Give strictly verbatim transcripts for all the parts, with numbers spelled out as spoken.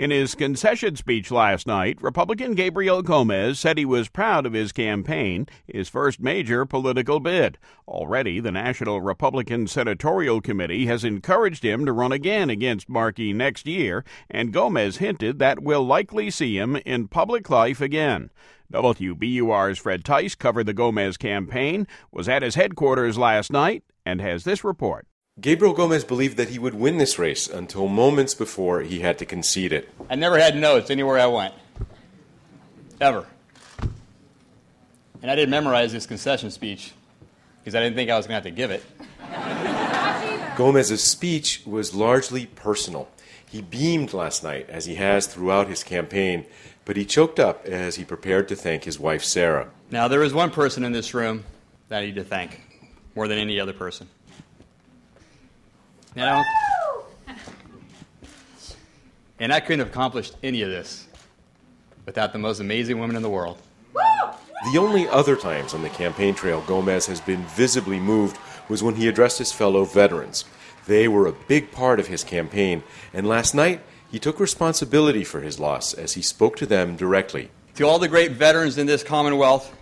In his concession speech last night, Republican Gabriel Gomez said he was proud of his campaign, his first major political bid. Already, the National Republican Senatorial Committee has encouraged him to run again against Markey next year, and Gomez hinted that we'll likely see him in public life again. W B U R's Fred Tice covered the Gomez campaign, was at his headquarters last night, and has this report. Gabriel Gomez believed that he would win this race until moments before he had to concede it. I never had notes anywhere I went. Ever. And I didn't memorize this concession speech because I didn't think I was going to have to give it. Gomez's speech was largely personal. He beamed last night, as he has throughout his campaign, but he choked up as he prepared to thank his wife, Sarah. Now, there is one person in this room that I need to thank more than any other person. You know? And I couldn't have accomplished any of this without the most amazing woman in the world. The only other times on the campaign trail Gomez has been visibly moved was when he addressed his fellow veterans. They were a big part of his campaign, and last night he took responsibility for his loss as he spoke to them directly. To all the great veterans in this Commonwealth,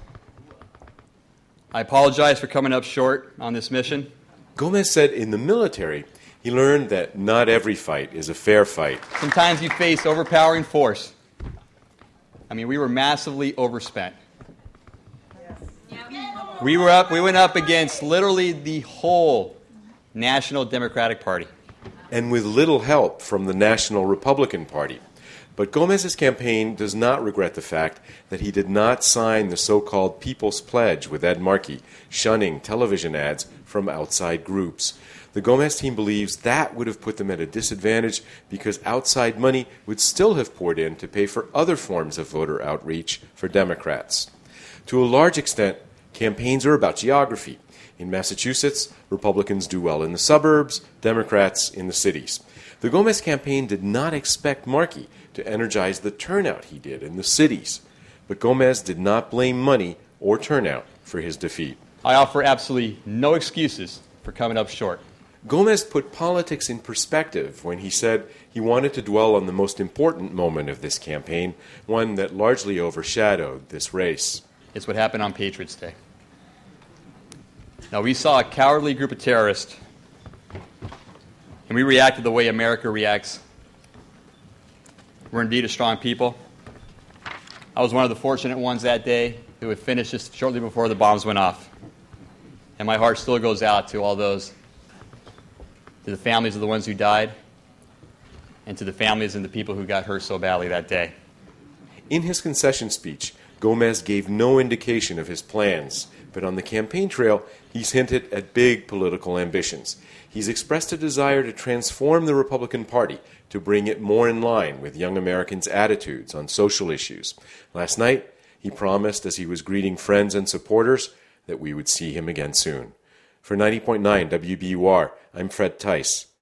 I apologize for coming up short on this mission. Gomez said in the military, he learned that not every fight is a fair fight. Sometimes you face overpowering force. I mean, we were massively overspent. We were up. We went up against literally the whole National Democratic Party. And with little help from the National Republican Party. But Gomez's campaign does not regret the fact that he did not sign the so-called People's Pledge with Ed Markey, shunning television ads from outside groups. The Gomez team believes that would have put them at a disadvantage because outside money would still have poured in to pay for other forms of voter outreach for Democrats. To a large extent, campaigns are about geography. In Massachusetts, Republicans do well in the suburbs, Democrats in the cities. The Gomez campaign did not expect Markey to energize the turnout he did in the cities. But Gomez did not blame money or turnout for his defeat. I offer absolutely no excuses for coming up short. Gomez put politics in perspective when he said he wanted to dwell on the most important moment of this campaign, one that largely overshadowed this race. It's what happened on Patriots' Day. Now, we saw a cowardly group of terrorists, and we reacted the way America reacts. We're indeed a strong people. I was one of the fortunate ones that day who had finished just shortly before the bombs went off. And my heart still goes out to all those, to the families of the ones who died, and to the families and the people who got hurt so badly that day. In his concession speech, Gomez gave no indication of his plans, but on the campaign trail, he's hinted at big political ambitions. He's expressed a desire to transform the Republican Party to bring it more in line with young Americans' attitudes on social issues. Last night, he promised as he was greeting friends and supporters that we would see him again soon. For ninety point nine W B U R, I'm Fred Tice.